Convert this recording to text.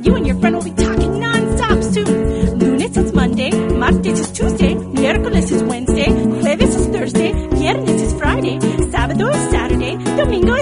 You and your friend will be talking non-stop soon. Lunes is Monday, martes is Tuesday, miércoles is Wednesday, jueves is Thursday, viernes is Friday, sábado is Saturday, domingo is